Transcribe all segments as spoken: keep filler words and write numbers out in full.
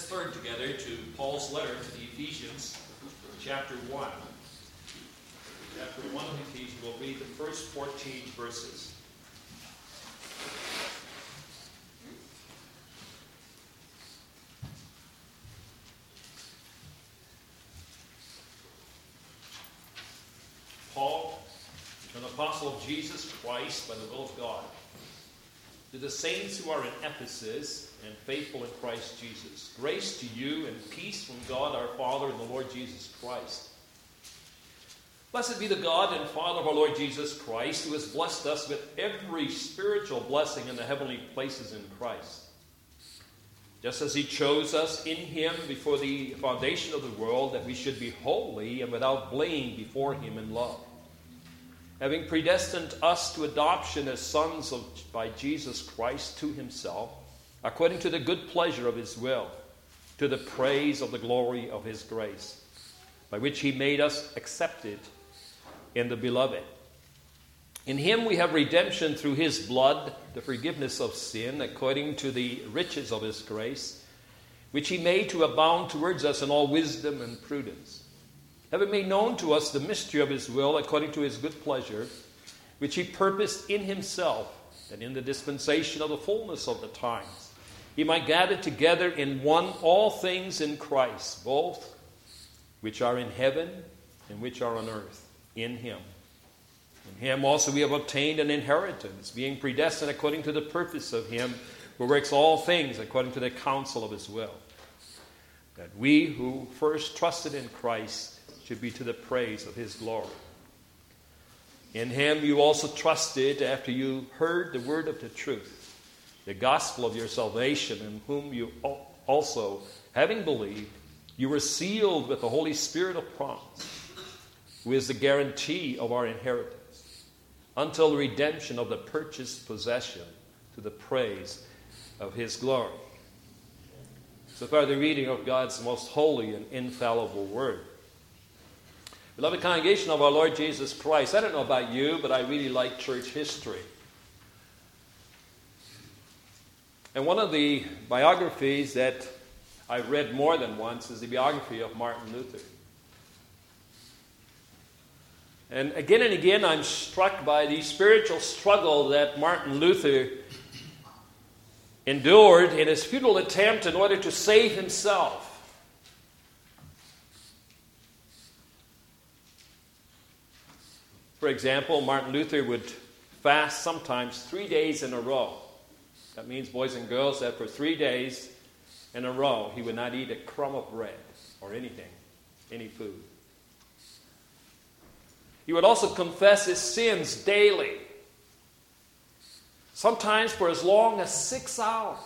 let's turn together to Paul's letter to the Ephesians, chapter one. Chapter one of Ephesians, we'll read the first fourteen verses. Paul, an apostle of Jesus Christ by the will of God, to the saints who are in Ephesus and faithful in Christ Jesus. Grace to you and peace from God our Father and the Lord Jesus Christ. Blessed be the God and Father of our Lord Jesus Christ, who has blessed us with every spiritual blessing in the heavenly places in Christ. Just as he chose us in him before the foundation of the world, that we should be holy and without blame before him in love, having predestined us to adoption as sons of, by Jesus Christ to himself, according to the good pleasure of his will, to the praise of the glory of his grace, by which he made us accepted in the beloved. In him we have redemption through his blood, the forgiveness of sin, according to the riches of his grace, which he made to abound towards us in all wisdom and prudence, having made known to us the mystery of his will, according to his good pleasure, which he purposed in himself, that in the dispensation of the fullness of the times he might gather together in one all things in Christ, both which are in heaven and which are on earth, in him. In him also we have obtained an inheritance, being predestined according to the purpose of him who works all things according to the counsel of his will, that we who first trusted in Christ should be to the praise of his glory. In him you also trusted after you heard the word of the truth, the gospel of your salvation, in whom you also, having believed, you were sealed with the Holy Spirit of promise, who is the guarantee of our inheritance, until the redemption of the purchased possession, to the praise of his glory. So far, the reading of God's most holy and infallible word. Beloved congregation of our Lord Jesus Christ, I don't know about you, but I really like church history. And one of the biographies that I've read more than once is the biography of Martin Luther. And again and again, I'm struck by the spiritual struggle that Martin Luther endured in his futile attempt in order to save himself. For example, Martin Luther would fast sometimes three days in a row. That means, boys and girls, that for three days in a row, he would not eat a crumb of bread or anything, any food. He would also confess his sins daily, sometimes for as long as six hours.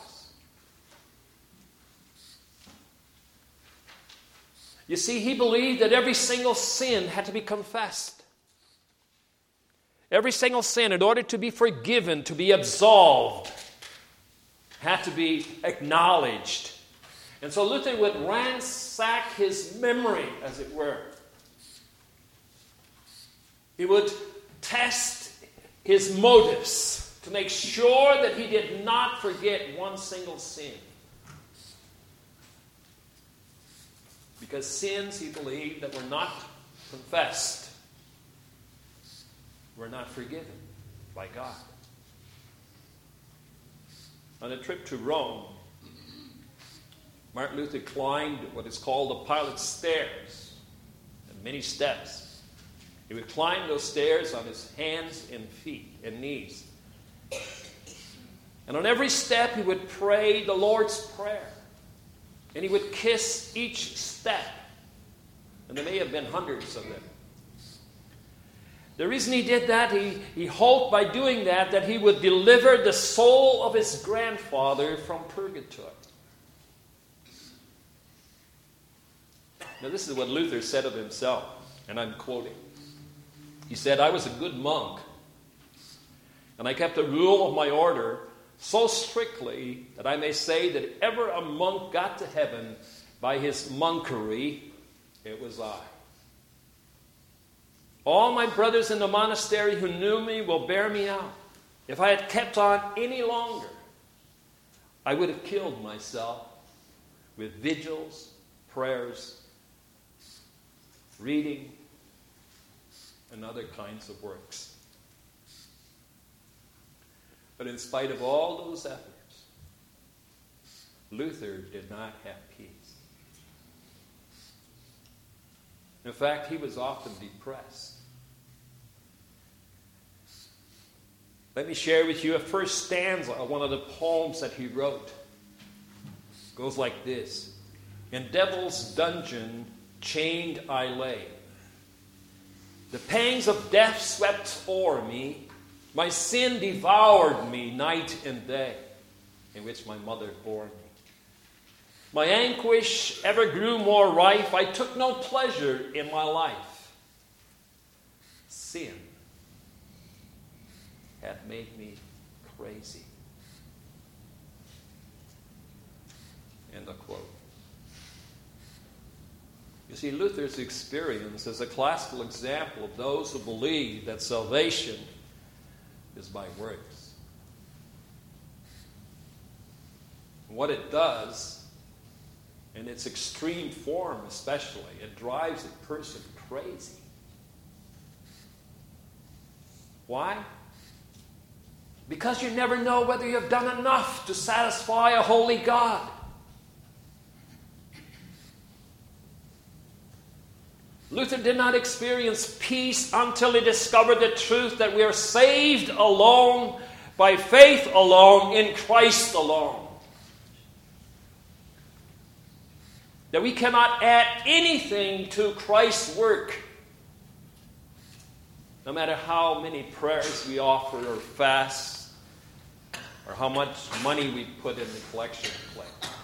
You see, he believed that every single sin had to be confessed. Every single sin, in order to be forgiven, to be absolved, had to be acknowledged. And so Luther would ransack his memory, as it were. He would test his motives to make sure that he did not forget one single sin. Because sins, he believed, that were not confessed were not forgiven by God. On a trip to Rome, Martin Luther climbed what is called the Pilot's Stairs, and many steps. He would climb those stairs on his hands and feet and knees. And on every step he would pray the Lord's Prayer. And he would kiss each step. And there may have been hundreds of them. The reason he did that, he, he hoped by doing that, that he would deliver the soul of his grandfather from purgatory. Now this is what Luther said of himself, and I'm quoting. He said, "I was a good monk, and I kept the rule of my order so strictly that I may say that if ever a monk got to heaven by his monkery, it was I. All my brothers in the monastery who knew me will bear me out. If I had kept on any longer, I would have killed myself with vigils, prayers, reading, and other kinds of works. But in spite of all those efforts, Luther did not have peace. In fact, he was often depressed. Let me share with you a first stanza of one of the poems that he wrote. It goes like this. In devil's dungeon chained I lay. The pangs of death swept o'er me. My sin devoured me night and day, in which my mother bore me. My anguish ever grew more rife. I took no pleasure in my life. Sin had made me crazy. End of quote. You see, Luther's experience is a classical example of those who believe that salvation is by works. What it does, in its extreme form especially, it drives a person crazy. Why? Because you never know whether you have done enough to satisfy a holy God. Luther did not experience peace until he discovered the truth that we are saved alone, by faith alone, in Christ alone. That we cannot add anything to Christ's work. No matter how many prayers we offer or fast, or how much money we put in the collection plate.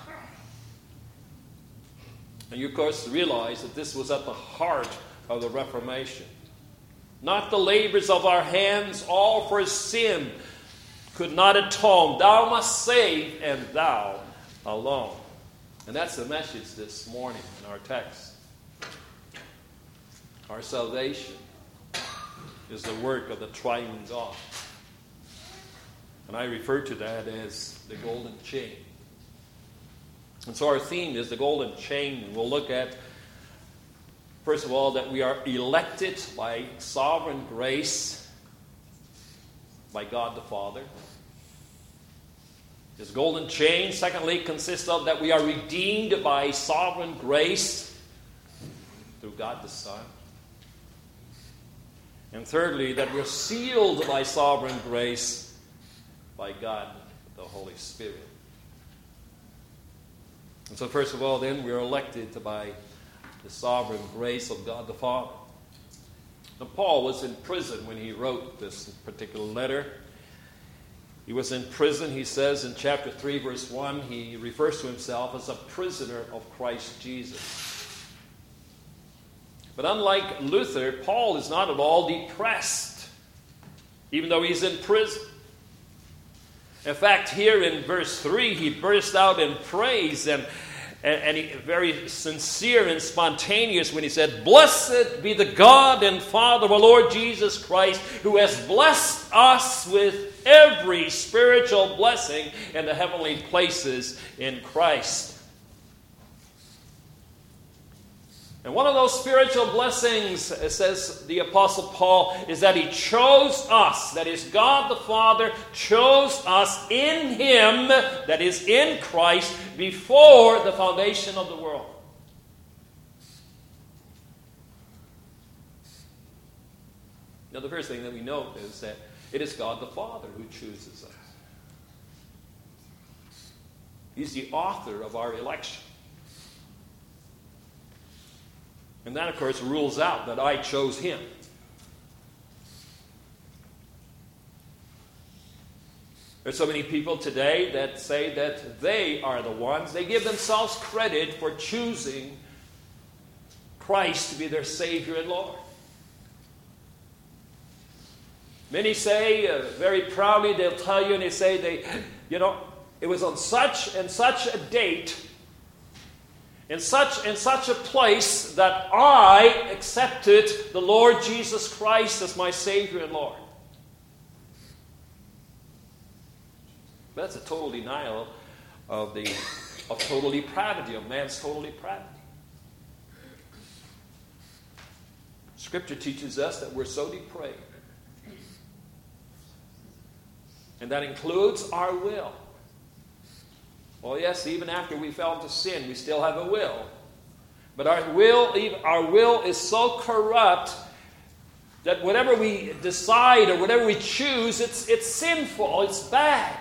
And you, of course, realize that this was at the heart of the Reformation. Not the labors of our hands, all for sin could not atone. Thou must save, and thou alone. And that's the message this morning in our text. Our salvation is the work of the triune God. And I refer to that as the golden chain. And so our theme is the golden chain. And we'll look at, first of all, that we are elected by sovereign grace by God the Father. This golden chain, secondly, consists of that we are redeemed by sovereign grace through God the Son. And thirdly, that we're sealed by sovereign grace by God the Holy Spirit. And so first of all, then, we are elected by the sovereign grace of God the Father. Now, Paul was in prison when he wrote this particular letter. He was in prison, he says in chapter three, verse one, he refers to himself as a prisoner of Christ Jesus. But unlike Luther, Paul is not at all depressed, even though he's in prison. In fact, here in verse three, he burst out in praise and, and, and he, very sincere and spontaneous when he said, "Blessed be the God and Father of our Lord Jesus Christ, who has blessed us with every spiritual blessing in the heavenly places in Christ." And one of those spiritual blessings, says the Apostle Paul, is that he chose us. That is, God the Father chose us in Him, that is, in Christ, before the foundation of the world. Now, the first thing that we note is that it is God the Father who chooses us. He's the author of our election. And that, of course, rules out that I chose him. There's so many people today that say that they are the ones. They give themselves credit for choosing Christ to be their Savior and Lord. Many say, uh, very proudly, they'll tell you, and they say, they, you know, it was on such and such a date, in such and such a place, that I accepted the Lord Jesus Christ as my Savior and Lord. That's a total denial of the of total depravity, of man's total depravity. Scripture teaches us that we're so depraved. And that includes our will. Well, yes, even after we fell into sin, we still have a will. But our will, our will is so corrupt that whatever we decide or whatever we choose, it's, it's sinful, it's bad.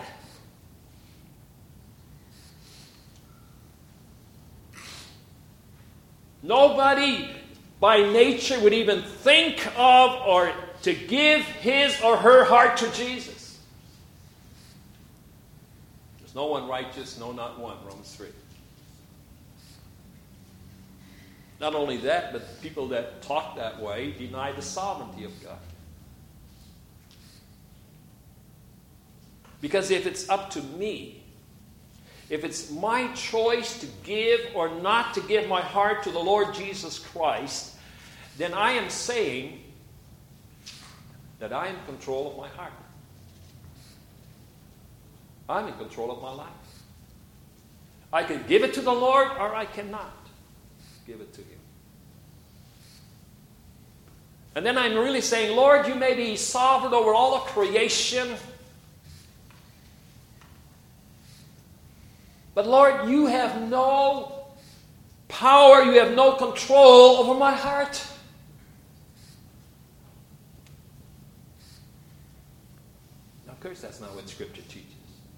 Nobody by nature would even think of or to give his or her heart to Jesus. There's no one righteous, no, not one, Romans three. Not only that, but people that talk that way deny the sovereignty of God. Because if it's up to me, if it's my choice to give or not to give my heart to the Lord Jesus Christ, then I am saying that I am in control of my heart. I'm in control of my life. I can give it to the Lord or I cannot give it to Him. And then I'm really saying, Lord, you may be sovereign over all of creation. But Lord, you have no power, you have no control over my heart. Now, of course, that's not what Scripture teaches.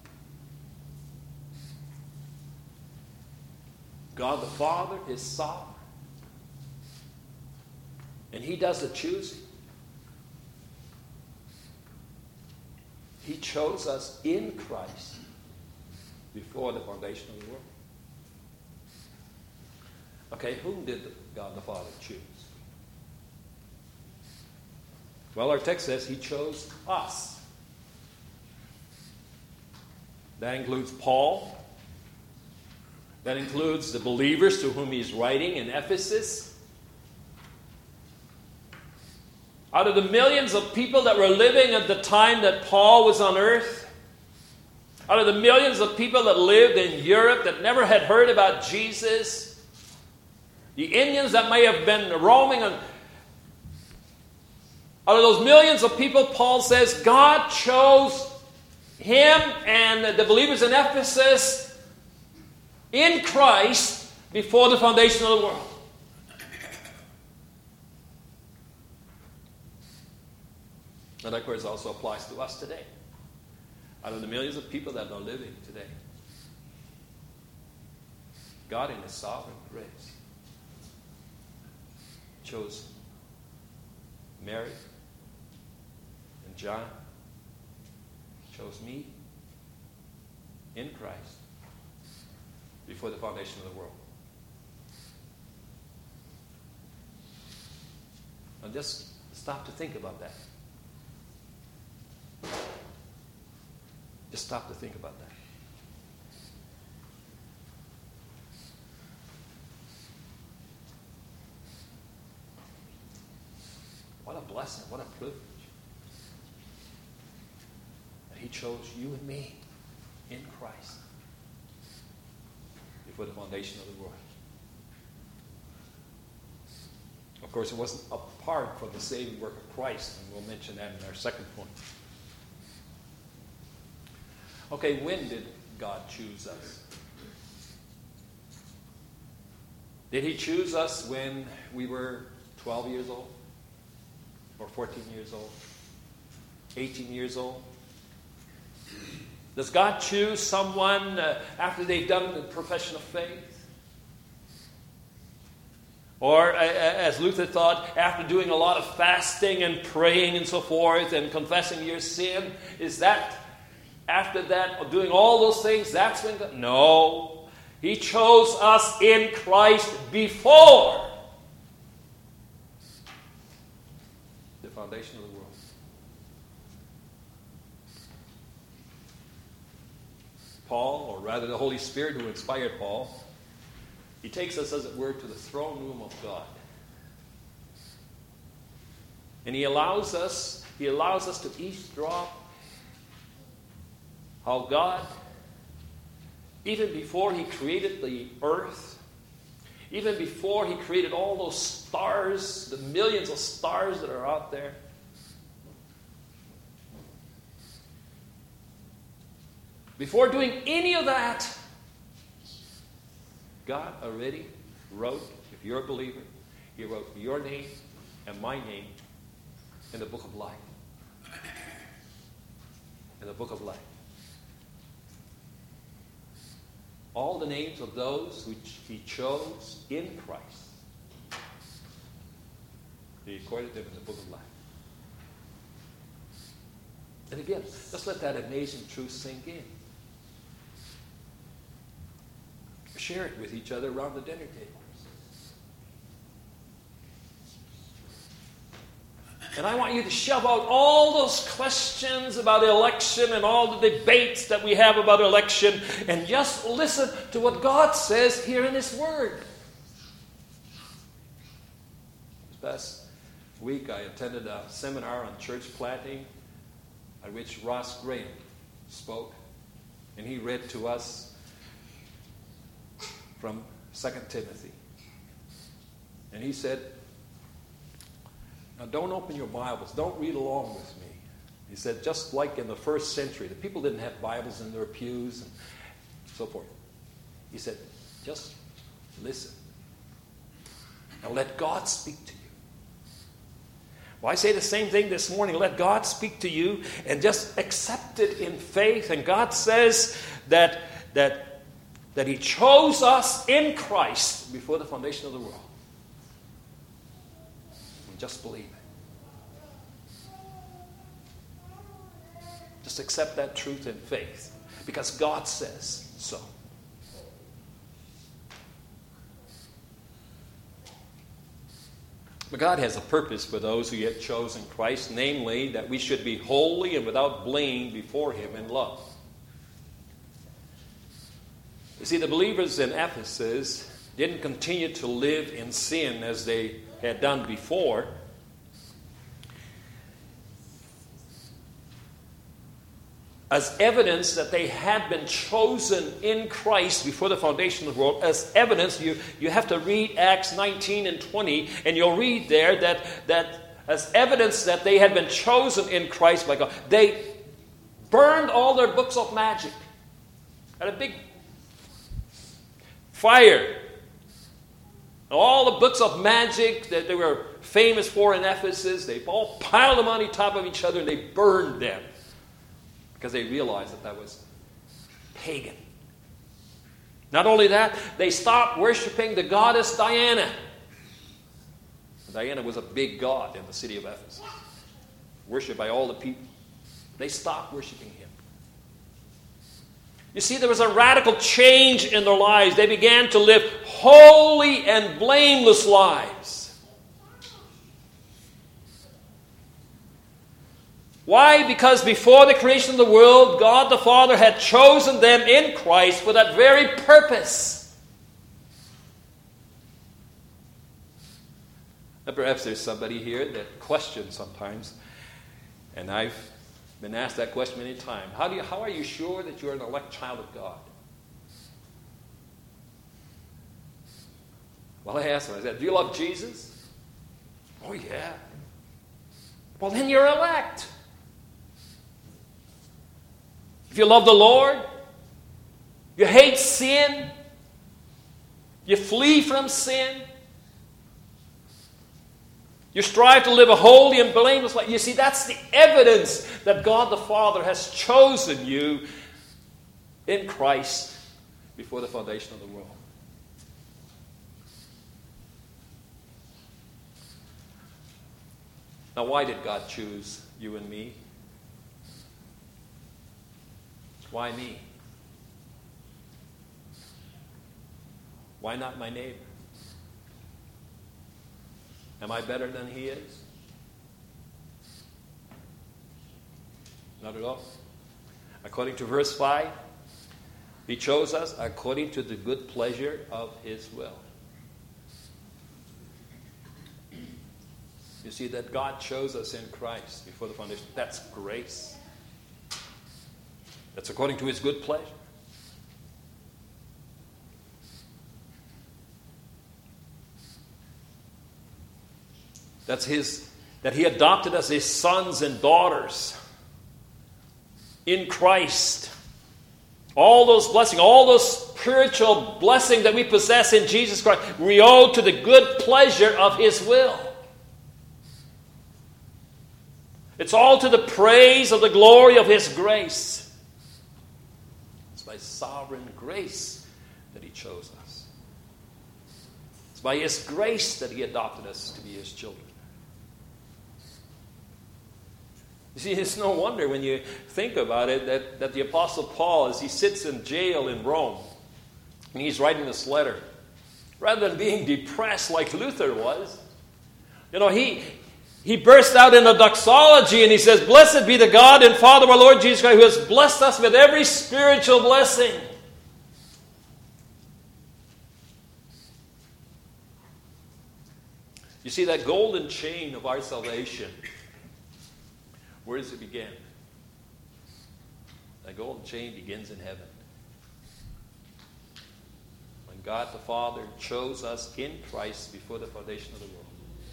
God the Father is sovereign. And He does the choosing. He chose us in Christ before the foundation of the world. Okay, whom did God the Father choose? Well, our text says He chose us. That includes Paul. That includes the believers to whom He's writing in Ephesus. Out of the millions of people that were living at the time that Paul was on earth, out of the millions of people that lived in Europe that never had heard about Jesus, the Indians that may have been roaming, on, out of those millions of people, Paul says, God chose him and the believers in Ephesus in Christ before the foundation of the world. And that, of course, also applies to us today. Out of the millions of people that are living today, God in His sovereign grace chose Mary and John, chose me in Christ before the foundation of the world. Now just stop to think about that. Just stop to think about that. What a blessing, what a privilege that He chose you and me in Christ before the foundation of the world. Of course, it wasn't apart from the saving work of Christ, and we'll mention that in our second point. Okay, when did God choose us? Did He choose us when we were twelve years old? Or fourteen years old? eighteen years old? Does God choose someone uh, after they've done the profession of faith? Or, uh, as Luther thought, after doing a lot of fasting and praying and so forth and confessing your sin? Is that after that, doing all those things, that's when God... No. He chose us in Christ before the foundation of the world. Paul, or rather the Holy Spirit who inspired Paul, he takes us, as it were, to the throne room of God. And he allows us, he allows us to eavesdrop how God even before he created the earth, even before he created all those stars, the millions of stars that are out there, before doing any of that, God already wrote, if you're a believer, he wrote your name and my name in the book of life. In the book of life. All the names of those which he chose in Christ, he recorded them in the book of life. And again, just let that amazing truth sink in. Share it with each other around the dinner table. And I want you to shove out all those questions about election and all the debates that we have about election and just listen to what God says here in His Word. This past week I attended a seminar on church planting at which Ross Graham spoke. And he read to us from Second Timothy. And he said, now don't open your Bibles. Don't read along with me. He said, just like in the first century, the people didn't have Bibles in their pews and so forth. He said, just listen. Now let God speak to you. Well, I say the same thing this morning. Let God speak to you and just accept it in faith. And God says that, that that He chose us in Christ before the foundation of the world. And just believe it. Just accept that truth in faith, because God says so. But God has a purpose for those who yet chosen Christ, namely that we should be holy and without blame before Him in love. You see, the believers in Ephesus didn't continue to live in sin as they had done before. As evidence that they had been chosen in Christ before the foundation of the world, as evidence, you, you have to read Acts nineteen and twenty, and you'll read there that, that as evidence that they had been chosen in Christ by God, they burned all their books of magic. Had a big fire. All the books of magic that they were famous for in Ephesus, they all piled them on top of each other and they burned them because they realized that that was pagan. Not only that, they stopped worshiping the goddess Diana. Diana was a big god in the city of Ephesus, worshipped by all the people. They stopped worshiping him. You see, there was a radical change in their lives. They began to live holy and blameless lives. Why? Because before the creation of the world, God the Father had chosen them in Christ for that very purpose. Now, perhaps there's somebody here that questions sometimes, and I've been asked that question many times. How do you, how are you sure that you're an elect child of God? Well, I asked them, I said, do you love Jesus? Oh, yeah. Well, then you're elect. If you love the Lord, you hate sin, you flee from sin, you strive to live a holy and blameless life. You see, that's the evidence that God the Father has chosen you in Christ before the foundation of the world. Now, why did God choose you and me? Why me? Why not my neighbor? Am I better than he is? Not at all. According to verse five, he chose us according to the good pleasure of his will. You see that God chose us in Christ before the foundation. That's grace. That's according to his good pleasure. That's his, that he adopted us as his sons and daughters in Christ. All those blessings, all those spiritual blessings that we possess in Jesus Christ, we owe to the good pleasure of his will. It's all to the praise of the glory of his grace. It's by sovereign grace that he chose us. It's by his grace that he adopted us to be his children. You see, it's no wonder when you think about it that, that the Apostle Paul, as he sits in jail in Rome, and he's writing this letter, rather than being depressed like Luther was, you know, he, he bursts out in a doxology and he says, "Blessed be the God and Father of our Lord Jesus Christ, who has blessed us with every spiritual blessing." You see, that golden chain of our salvation, where does it begin? That golden chain begins in heaven. When God the Father chose us in Christ before the foundation of the world.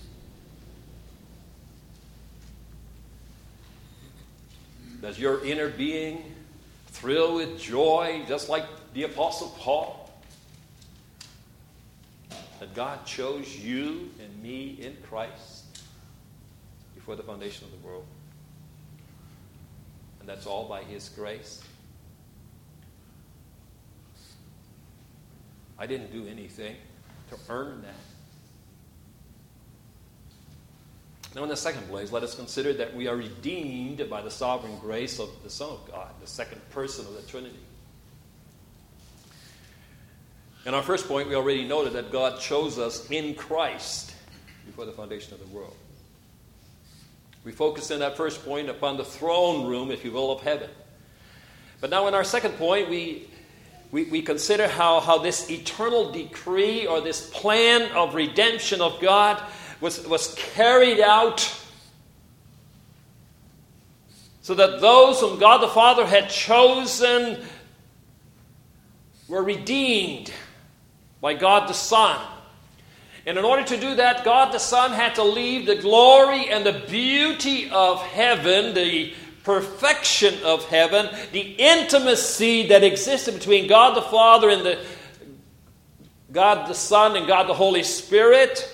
Does your inner being thrill with joy, just like the Apostle Paul? That God chose you and me in Christ before the foundation of the world. And that's all by his grace. I didn't do anything to earn that. Now, in the second place, let us consider that we are redeemed by the sovereign grace of the Son of God, the second person of the Trinity. In our first point, we already noted that God chose us in Christ before the foundation of the world. We focused in that first point upon the throne room, if you will, of heaven. But now in our second point, we, we, we consider how, how this eternal decree or this plan of redemption of God was, was carried out so that those whom God the Father had chosen were redeemed by God the Son. And in order to do that, God the Son had to leave the glory and the beauty of heaven, the perfection of heaven, the intimacy that existed between God the Father and the God the Son and God the Holy Spirit.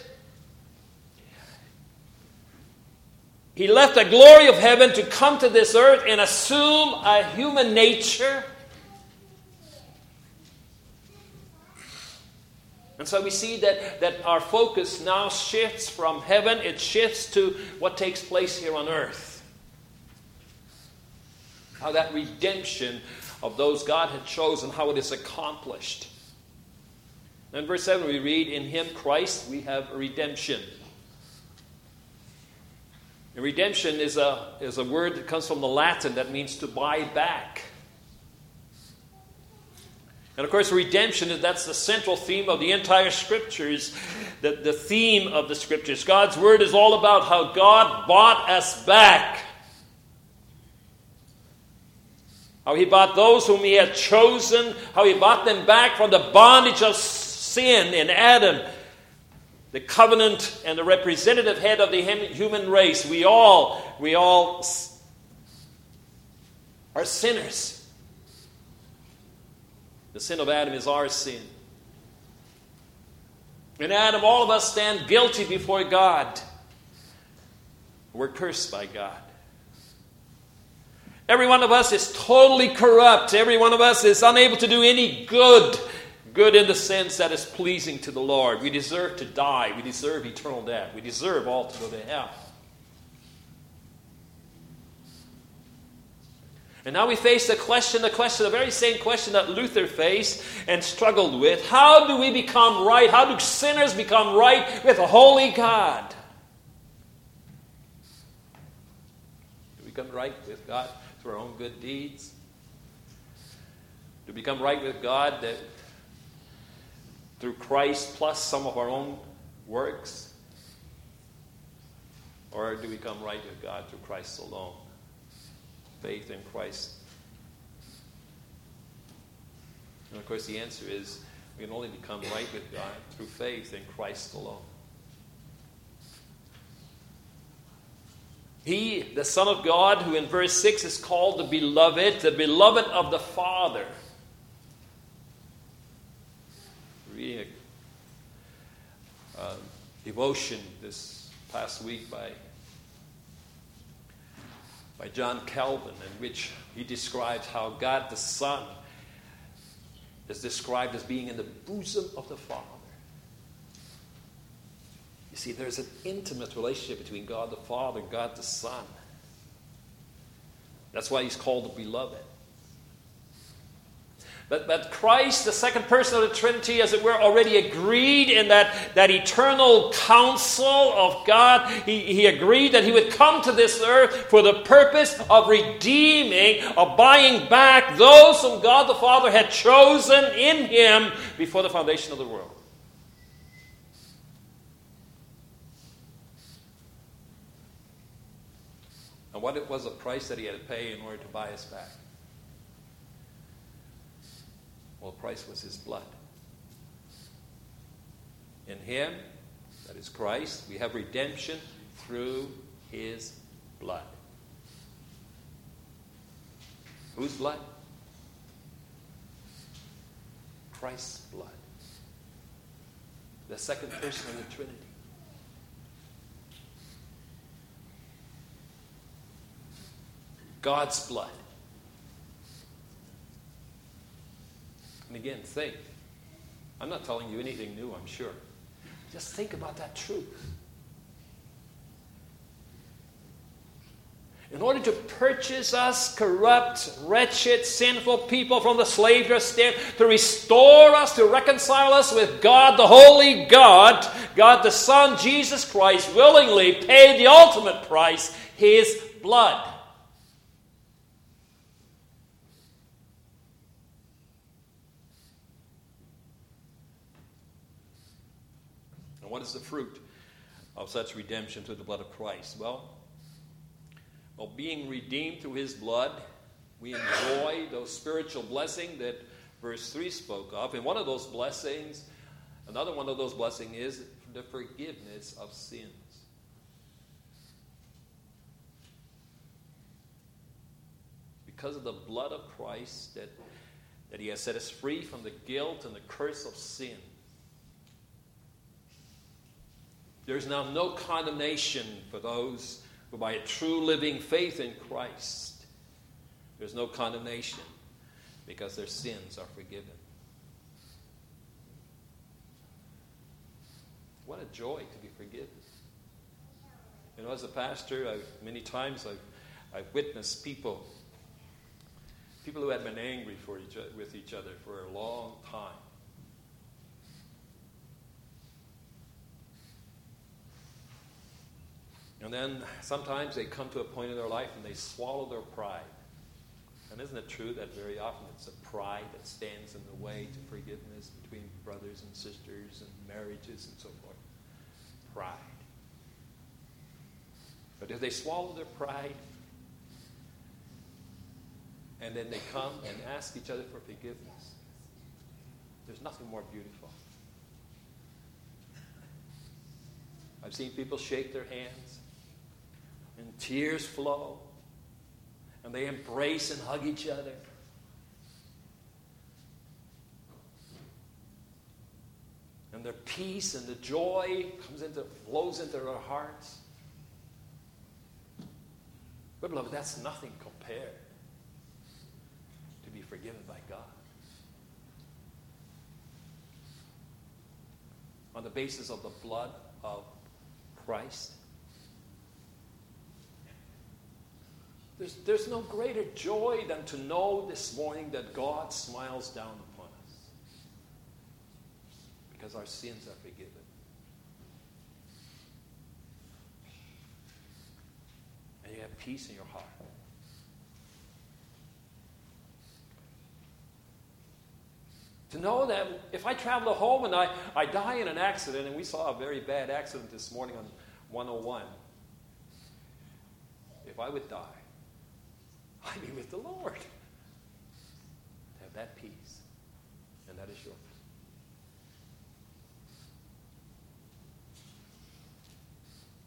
He left the glory of heaven to come to this earth and assume a human nature. And so we see that, that our focus now shifts from heaven, it shifts to what takes place here on earth. How that redemption of those God had chosen, how it is accomplished. In verse seven we read, "In him, Christ, we have redemption." And redemption is a, is a word that comes from the Latin that means to buy back. And of course, redemption, is that's the central theme of the entire Scriptures, the, the theme of the Scriptures. God's Word is all about how God bought us back. How He bought those whom He had chosen, how He bought them back from the bondage of sin in Adam, the covenant and the representative head of the human race. We all, we all are sinners. The sin of Adam is our sin. In Adam, all of us stand guilty before God. We're cursed by God. Every one of us is totally corrupt. Every one of us is unable to do any good. Good in the sense that is pleasing to the Lord. We deserve to die. We deserve eternal death. We deserve all to go to hell. And now we face the question, the question, the very same question that Luther faced and struggled with. How do we become right? How do sinners become right with a holy God? Do we become right with God through our own good deeds? Do we become right with God that through Christ plus some of our own works? Or do we come right with God through Christ alone? Faith in Christ. And of course the answer is we can only become right with God through faith in Christ alone. He, the Son of God, who in verse six is called the Beloved, the Beloved of the Father. Reading a uh, devotion this past week by, by John Calvin, in which he describes how God the Son is described as being in the bosom of the Father. You see, there's an intimate relationship between God the Father and God the Son. That's why he's called the Beloved. But, but Christ, the second person of the Trinity, as it were, already agreed in that, that eternal counsel of God. He, he agreed that he would come to this earth for the purpose of redeeming, of buying back those whom God the Father had chosen in him before the foundation of the world. And what it was the price that he had to pay in order to buy us back? Well, the price was his blood. In him, that is Christ, we have redemption through his blood. Whose blood? Christ's blood. The second person of the Trinity. God's blood. And again, think. I'm not telling you anything new, I'm sure. Just think about that truth. In order to purchase us, corrupt, wretched, sinful people from the slave state, to restore us, to reconcile us with God, the holy God, God the Son, Jesus Christ, willingly paid the ultimate price, his blood. What is the fruit of such redemption through the blood of Christ? Well, well, being redeemed through his blood, we enjoy those spiritual blessings that verse three spoke of. And one of those blessings, another one of those blessings is the forgiveness of sins. Because of the blood of Christ, that, that he has set us free from the guilt and the curse of sin. There's now no condemnation for those who by a true living faith in Christ. There's no condemnation because their sins are forgiven. What a joy to be forgiven. You know, as a pastor, I've, many times I've, I've witnessed people, people who had been angry for each, with each other for a long time. And then sometimes they come to a point in their life and they swallow their pride. And isn't it true that very often it's the pride that stands in the way to forgiveness between brothers and sisters and marriages and so forth? Pride. But if they swallow their pride and then they come and ask each other for forgiveness, there's nothing more beautiful. I've seen people shake their hands and tears flow and they embrace and hug each other. And their peace and the joy comes into, flows into their hearts. But beloved, that's nothing compared to be forgiven by God. On the basis of the blood of Christ. There's, there's no greater joy than to know this morning that God smiles down upon us because our sins are forgiven. And you have peace in your heart. To know that if I travel home and I, I die in an accident, and we saw a very bad accident this morning on one oh one, if I would die, I'd be with the Lord. To have that peace and that assurance.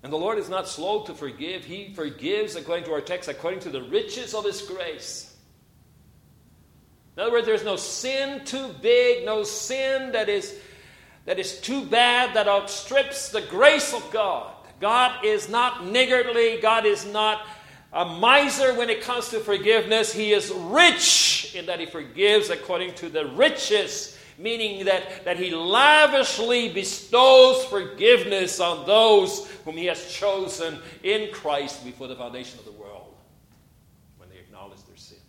And the Lord is not slow to forgive. He forgives, according to our text, according to the riches of His grace. In other words, there's no sin too big, no sin that is, that is too bad, that outstrips the grace of God. God is not niggardly. God is not a miser when it comes to forgiveness. He is rich in that He forgives according to the riches, meaning that, that He lavishly bestows forgiveness on those whom He has chosen in Christ before the foundation of the world, when they acknowledge their sin.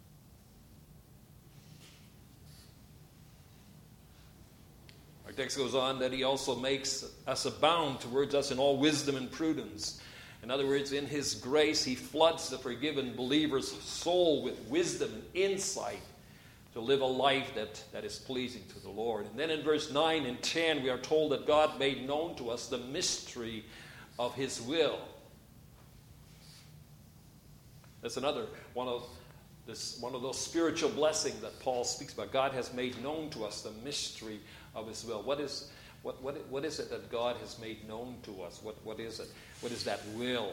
Our text goes on that He also makes us abound towards us in all wisdom and prudence. In other words, in His grace, He floods the forgiven believer's soul with wisdom and insight to live a life that, that is pleasing to the Lord. And then in verse nine and ten, we are told that God made known to us the mystery of His will. That's another one of this one of those spiritual blessings that Paul speaks about. God has made known to us the mystery of His will. What is what what what is it that God has made known to us? What what is it? What is that will?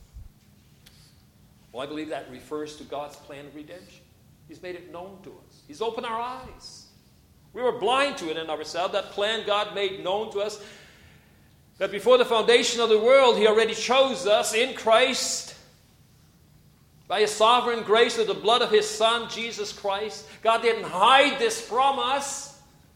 Well, I believe that refers to God's plan of redemption. He's made it known to us. He's opened our eyes. We were blind to it in ourselves. That plan God made known to us, that before the foundation of the world, He already chose us in Christ by His sovereign grace with the blood of His Son, Jesus Christ. God didn't hide this from us.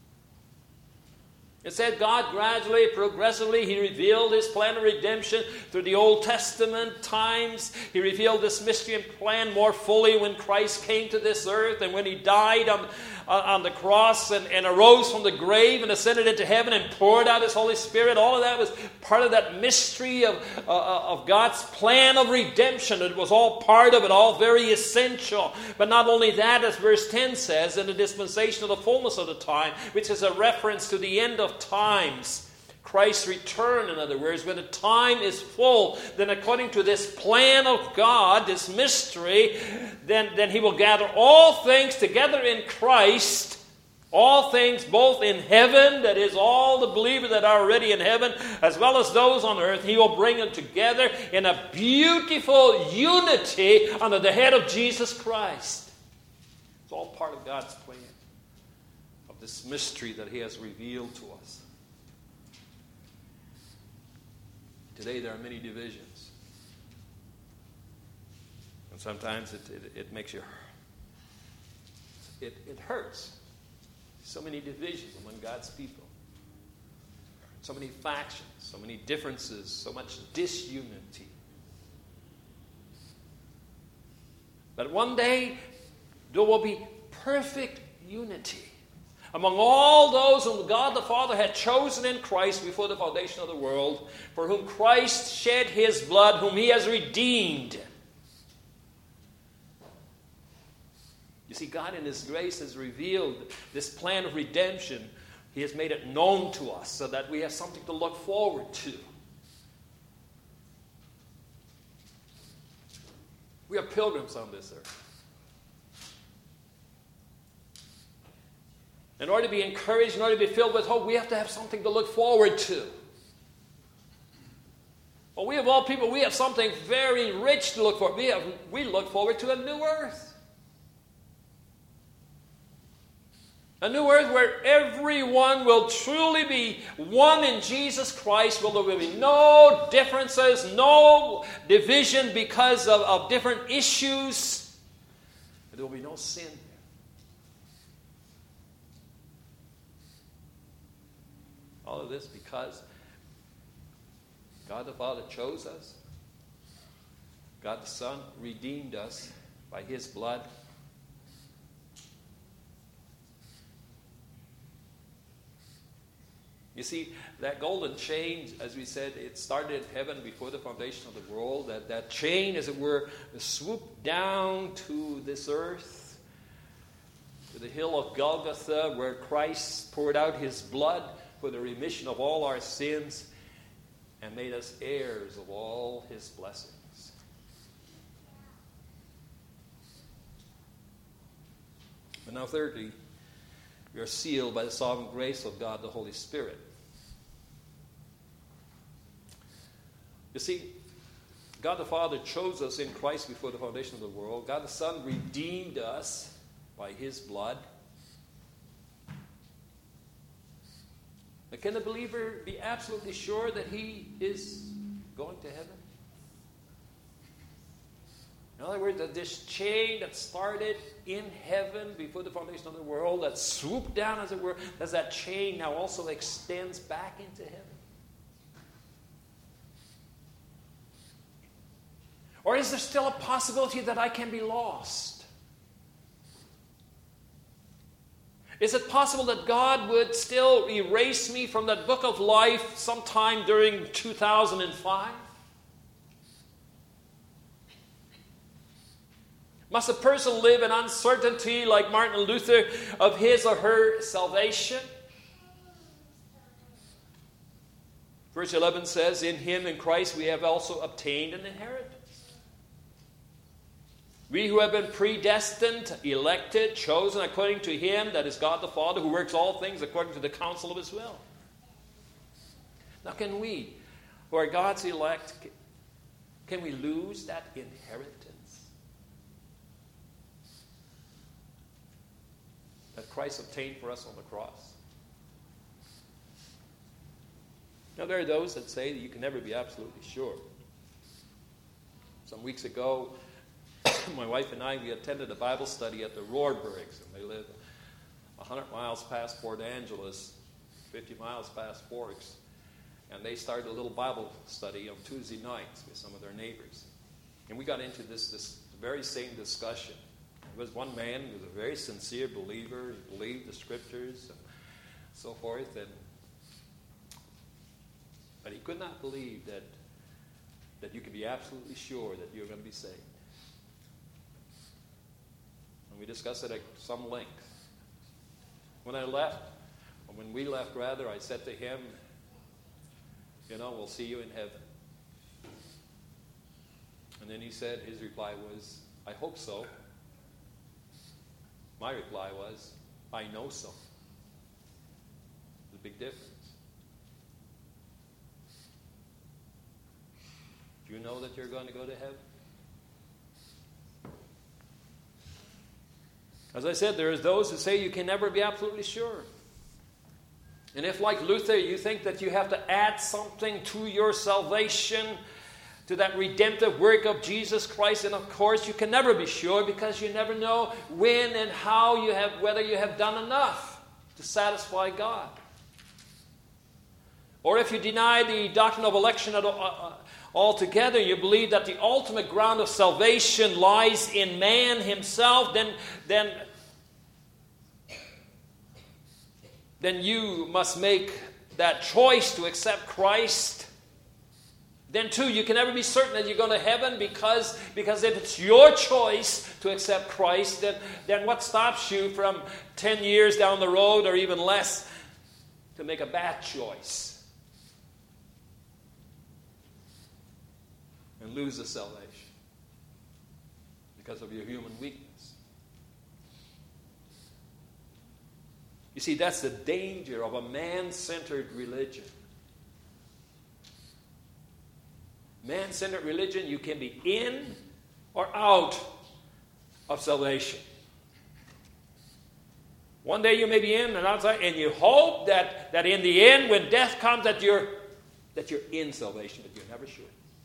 It said God gradually, progressively, He revealed His plan of redemption through the Old Testament times. He revealed this mystery and plan more fully when Christ came to this earth and when He died on, uh, on the cross and, and arose from the grave and ascended into heaven and poured out His Holy Spirit. All of that was part of that mystery of, uh, of God's plan of redemption. It was all part of it, all very essential. But not only that, as verse ten says, in the dispensation of the fullness of the time, which is a reference to the end of times, Christ's return, in other words, when the time is full, then according to this plan of God, this mystery, then, then He will gather all things together in Christ, all things both in heaven, that is, all the believers that are already in heaven, as well as those on earth. He will bring them together in a beautiful unity under the head of Jesus Christ. It's all part of God's plan, this mystery that He has revealed to us. Today there are many divisions. And sometimes it, it, it makes you, it, it hurts. So many divisions among God's people. So many factions, so many differences, so much disunity. But one day there will be perfect unity among all those whom God the Father had chosen in Christ before the foundation of the world, for whom Christ shed His blood, whom He has redeemed. You see, God in His grace has revealed this plan of redemption. He has made it known to us so that we have something to look forward to. We are pilgrims on this earth. In order to be encouraged, in order to be filled with hope, we have to have something to look forward to. Well, we of all people, we have something very rich to look forward to. We, have, we look forward to a new earth. A new earth where everyone will truly be one in Jesus Christ, where there will be no differences, no division because of, of different issues. There will be no sin. All of this because God the Father chose us. God the Son redeemed us by His blood. You see, that golden chain, as we said, it started in heaven before the foundation of the world. That, that chain, as it were, swooped down to this earth, to the hill of Golgotha, where Christ poured out His blood for the remission of all our sins and made us heirs of all His blessings. And now thirdly, we are sealed by the sovereign grace of God the Holy Spirit. You see, God the Father chose us in Christ before the foundation of the world. God the Son redeemed us by His blood. But can the believer be absolutely sure that he is going to heaven? In other words, that this chain that started in heaven before the foundation of the world, that swooped down, as it were, as that chain now also extends back into heaven? Or is there still a possibility that I can be lost? Is it possible that God would still erase me from that book of life sometime during two thousand five? Must a person live in uncertainty like Martin Luther of his or her salvation? Verse eleven says, in Him, in Christ, we have also obtained an inheritance. We who have been predestined, elected, chosen according to Him, that is God the Father, who works all things according to the counsel of His will. Now can we, who are God's elect, can we lose that inheritance that Christ obtained for us on the cross? Now there are those that say that you can never be absolutely sure. Some weeks ago, my wife and I, we attended a Bible study at the Rohrbergs, and they live one hundred miles past Port Angeles, fifty miles past Forks, and they started a little Bible study on Tuesday nights with some of their neighbors. And we got into this, this very same discussion. There was one man who was a very sincere believer. He believed the Scriptures and so forth, and but he could not believe that, that you could be absolutely sure that you're going to be saved. We discussed it at some length. When I left, or when we left rather, I said to him, you know, we'll see you in heaven. And then he said, his reply was, I hope so. My reply was, I know so. There's a big difference. Do you know that you're going to go to heaven? As I said, there is those who say you can never be absolutely sure. And if, like Luther, you think that you have to add something to your salvation, to that redemptive work of Jesus Christ, and of course you can never be sure because you never know when and how you have, whether you have done enough to satisfy God. Or if you deny the doctrine of election at all, altogether, you believe that the ultimate ground of salvation lies in man himself, then, then, then you must make that choice to accept Christ. Then too, you can never be certain that you're going to heaven because, because if it's your choice to accept Christ, then, then what stops you from ten years down the road or even less to make a bad choice and lose the salvation because of your human weakness? You see, that's the danger of a man-centered religion. Man-centered religion, you can be in or out of salvation. One day you may be in and outside, and you hope that, that in the end, when death comes, that you're, that you're in salvation, but you're never sure.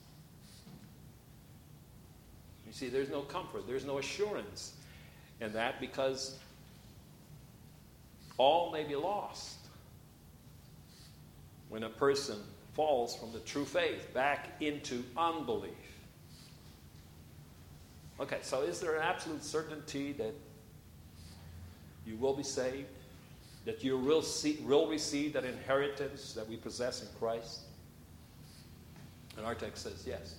You see, there's no comfort, there's no assurance in that because all may be lost when a person falls from the true faith back into unbelief. Okay, so is there an absolute certainty that you will be saved? That you will, see, will receive that inheritance that we possess in Christ? And our text says yes.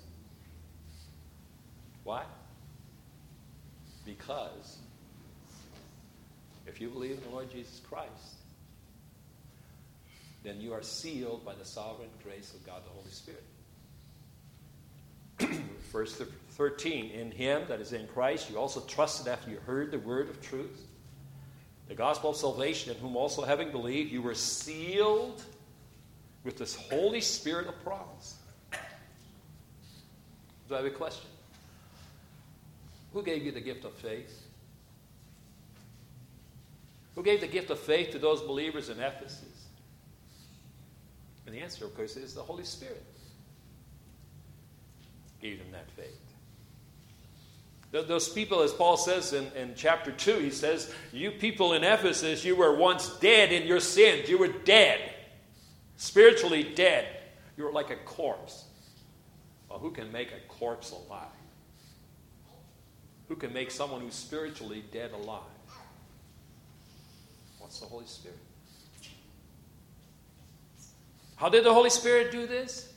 Why? Because if you believe in the Lord Jesus Christ, then you are sealed by the sovereign grace of God the Holy Spirit. Verse thirteen, in Him, that is in Christ, you also trusted after you heard the word of truth, the gospel of salvation, in whom also having believed, you were sealed with this Holy Spirit of promise. So I have a question. Who gave you the gift of faith? Who gave the gift of faith to those believers in Ephesus? And the answer, of course, is the Holy Spirit gave them that faith. Those people, as Paul says in, in chapter two, he says, you people in Ephesus, you were once dead in your sins. You were dead. Spiritually dead. You were like a corpse. Well, who can make a corpse alive? Who can make someone who's spiritually dead alive? What's the Holy Spirit? How did the Holy Spirit do this?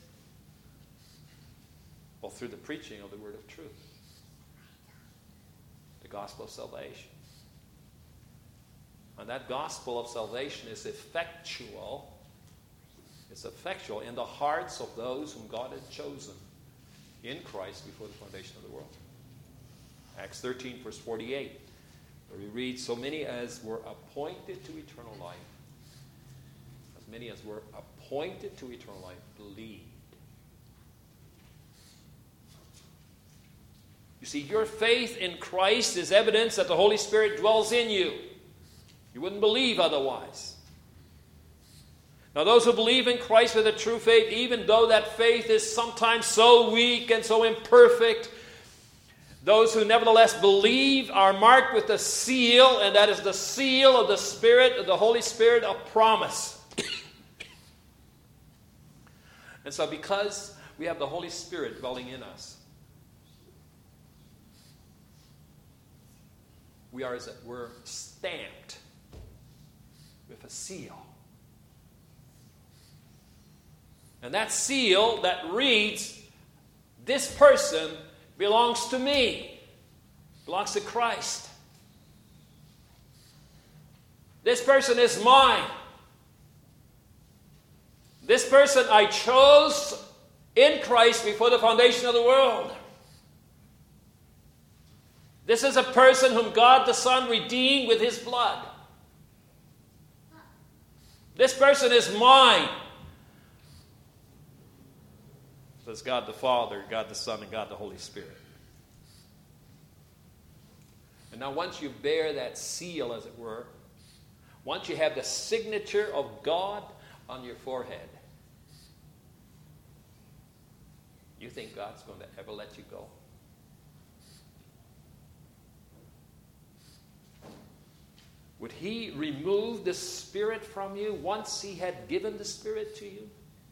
Well, through the preaching of the word of truth. The gospel of salvation. And that gospel of salvation is effectual. It's effectual in the hearts of those whom God had chosen in Christ before the foundation of the world. Acts thirteen, verse forty-eight, where we read, so many as were appointed to eternal life, as many as were appointed to eternal life, believed. You see, your faith in Christ is evidence that the Holy Spirit dwells in you. You wouldn't believe otherwise. Now, those who believe in Christ with a true faith, even though that faith is sometimes so weak and so imperfect, those who nevertheless believe are marked with the seal, and that is the seal of the Spirit, of the Holy Spirit of promise. And so because we have the Holy Spirit dwelling in us, we are, as it were, stamped with a seal. And that seal that reads, this person belongs to me, belongs to Christ. This person is mine. This person I chose in Christ before the foundation of the world. This is a person whom God the Son redeemed with his blood. This person is mine. Says God the Father, God the Son, and God the Holy Spirit. And now once you bear that seal, as it were, once you have the signature of God on your forehead, you think God's going to ever let you go? Would he remove the Spirit from you once he had given the Spirit to you?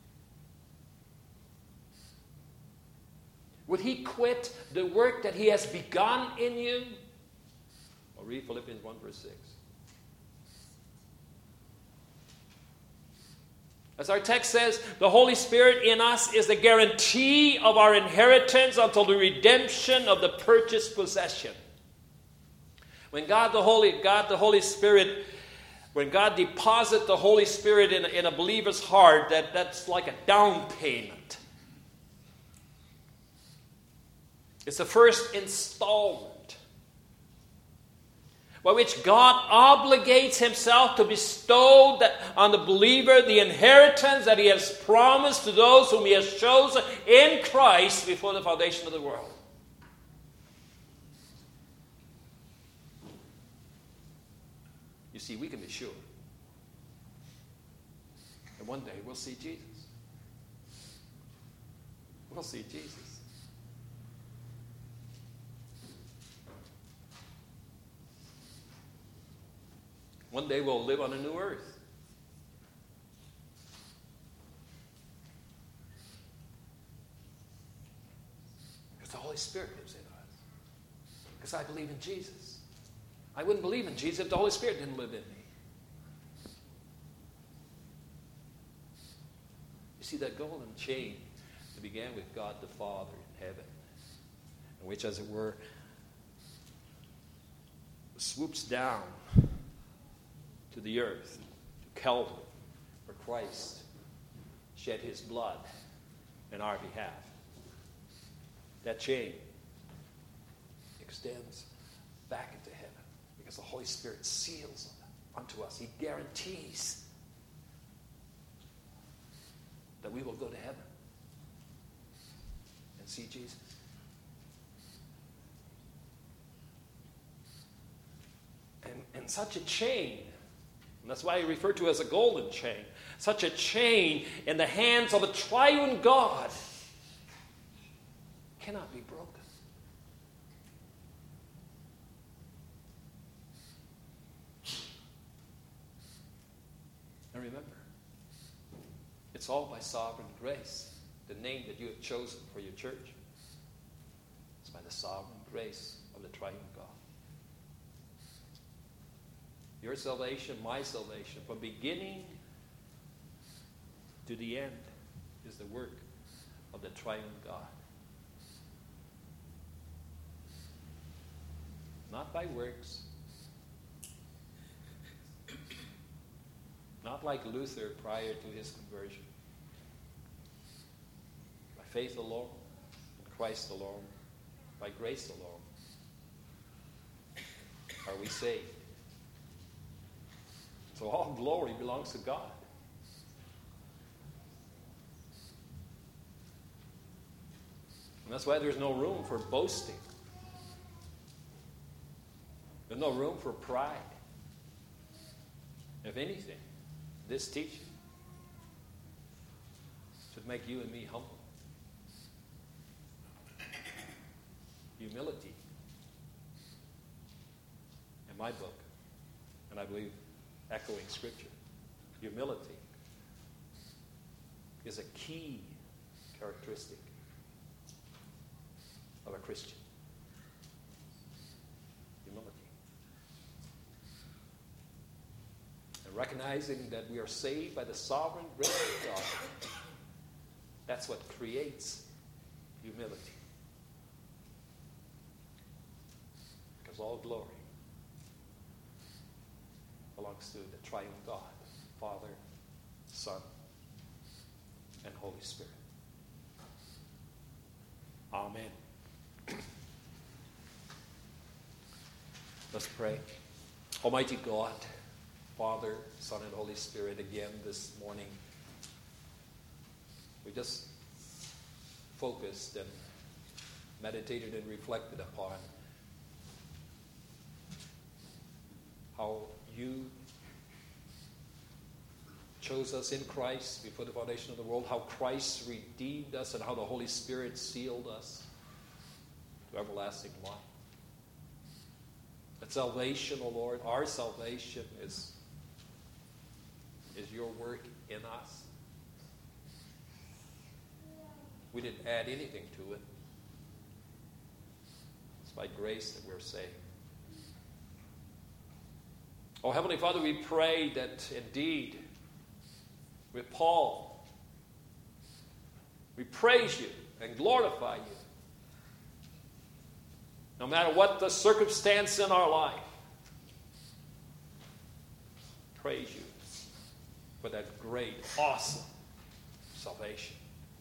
Would he quit the work that he has begun in you? Or read Philippians one verse six. As our text says, the Holy Spirit in us is the guarantee of our inheritance until the redemption of the purchased possession. When God the Holy, God the Holy Spirit, when God deposits the Holy Spirit in, in a believer's heart, that, that's like a down payment. It's the first installment by which God obligates himself to bestow that, on the believer the inheritance that he has promised to those whom he has chosen in Christ before the foundation of the world. You see, we can be sure that one day we'll see Jesus. We'll see Jesus. One day we'll live on a new earth. Because the Holy Spirit lives in us. Because I believe in Jesus. I wouldn't believe in Jesus if the Holy Spirit didn't live in me. You see, that golden chain that began with God the Father in heaven, and which, as it were, swoops down to the earth, to Calvary, where Christ shed his blood in our behalf. That chain extends back into heaven because the Holy Spirit seals unto us. He guarantees that we will go to heaven and see Jesus. And, and such a chain, and that's why I refer to it as a golden chain, such a chain in the hands of a triune God cannot be broken. And remember, it's all by sovereign grace. The name that you have chosen for your church is by the sovereign grace of the triune God. Your salvation, my salvation, from beginning to the end is the work of the triune God. Not by works. Not like Luther prior to his conversion. By faith alone, in Christ alone, by grace alone, are we saved. So all glory belongs to God. And that's why there's no room for boasting. There's no room for pride. If anything, this teaching should make you and me humble. Humility, in my book, and I believe echoing Scripture, humility is a key characteristic of a Christian. Humility. And recognizing that we are saved by the sovereign grace of God. That's what creates humility. Because all glory belongs to the triune God, Father, Son, and Holy Spirit. Amen. Let's pray. Almighty God, Father, Son, and Holy Spirit, again this morning, we just focused and meditated and reflected upon how you chose us in Christ before the foundation of the world, how Christ redeemed us, and how the Holy Spirit sealed us to everlasting life. That salvation, O Lord, our salvation is, is your work in us. We didn't add anything to it. It's by grace that we're saved. Oh, Heavenly Father, we pray that indeed, with Paul, we praise you and glorify you. No matter what the circumstance in our life, praise you for that great, awesome salvation.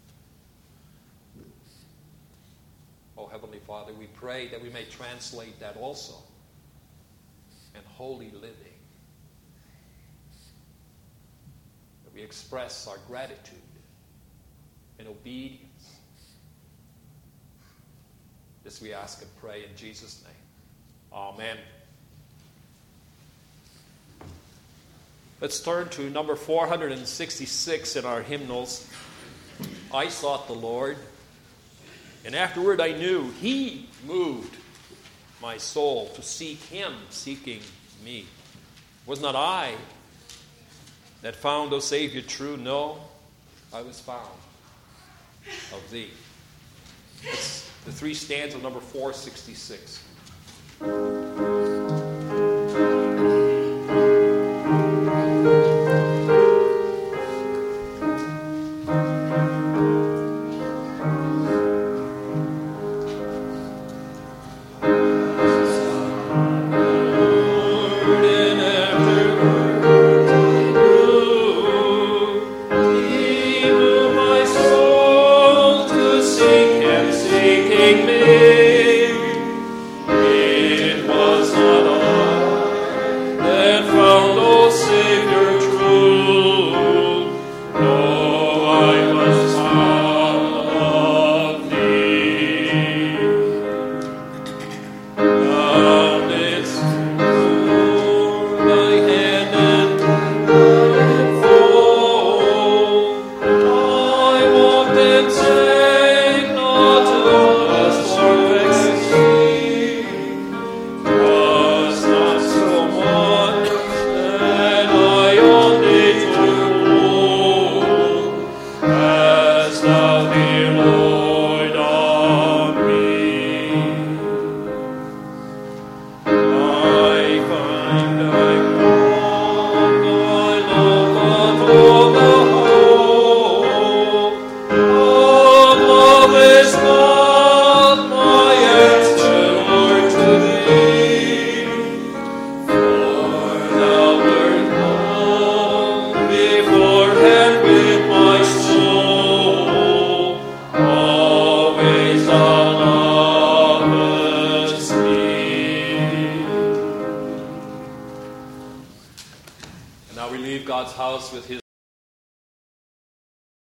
Oh, Heavenly Father, we pray that we may translate that also in holy living. That we express our gratitude in obedience. This we ask and pray in Jesus' name. Amen. Let's turn to number four hundred sixty-six in our hymnals. I sought the Lord, and afterward I knew He moved my soul to seek Him, seeking me. It was not I that found, O Savior, true. No, I was found of Thee. It's the three stanzas of number four sixty-six. It was Now we leave God's house with his